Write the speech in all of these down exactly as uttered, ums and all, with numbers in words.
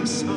небеса.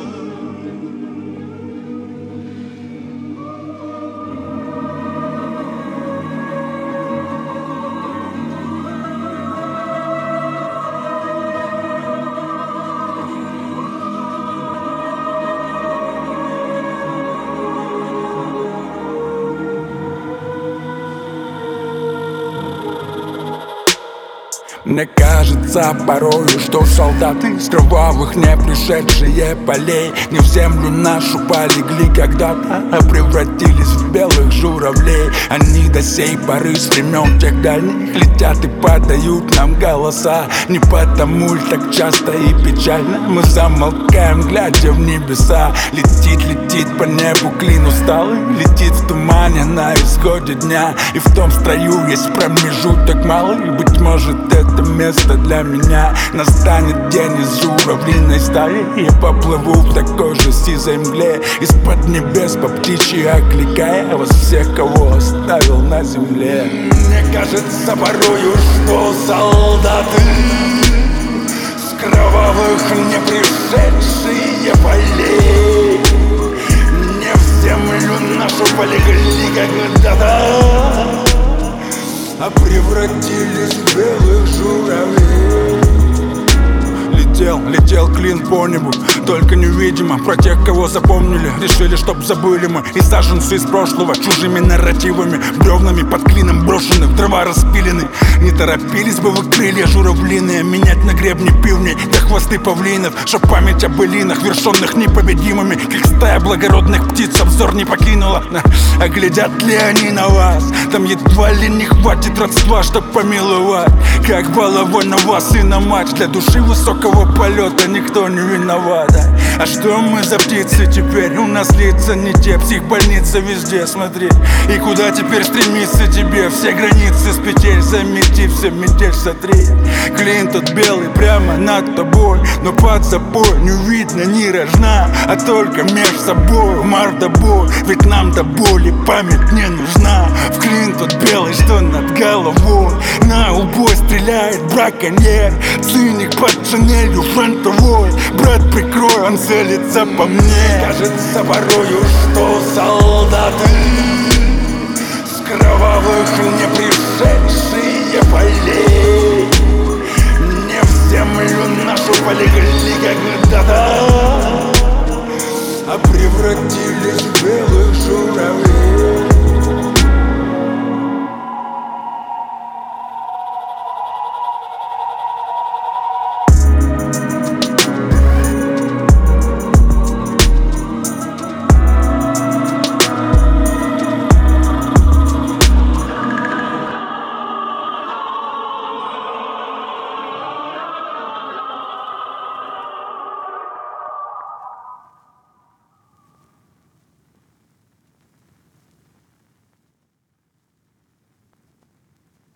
Мне кажется порою, что солдаты с кровавых не пришедшие полей не в землю нашу полегли когда-то, а превратились в белых журавлей. Они до сей поры с времен тех дальних летят и подают нам голоса. Не потому ли так часто и печально мы замолкаем, глядя в небеса? Летит, летит по небу клин усталый, летит в тумане на исходе дня. И в том строю есть промежуток малый, быть может это место для меня. Настанет день из журавлиной стаи, я поплыву в такой же сизой мгле, из-под небес по птичьи окликая вас всех, кого оставил на земле. Мне кажется порою, что солдаты с кровавых не пришедшие полей не в землю нашу полегли когда-то, а превратились в белых журавлей. Летел, летел клин по небу, только невидимо. Про тех, кого запомнили, решили, чтоб забыли мы. И саженцы из прошлого чужими нарративами, бревнами под клином брошенных, дрова распилены. Не торопились бы вы, крылья журавлиные, менять на гребне пивней, да хвосты павлинов, чтоб память о былинах, вершенных непобедимыми, как стая благородных птиц обзор не покинула. А глядят ли они на вас? Там едва ли не хватит родства, чтоб помиловать. Как баловой на вас и на мать, для души высокого полета никто не виноват. А что мы за птицы теперь? У нас лица не те, психбольница везде, смотри. И куда теперь стремиться тебе? Все границы с петель замети, все метель сотри. Клин тут белый прямо над тобой, но под собой не видно ни рожна, а только меж собой мордобой. Ведь нам до боли память не нужна. В клин тут белый, что над головой, на убой стреляет браконьер. Циник под шинелью фронтовой, брат, прикрой, он целится по мне. Кажется порою, что солдаты с кровавых не пришедшие полей не в землю нашу полегли когда-то, а превратились в белых журавлей.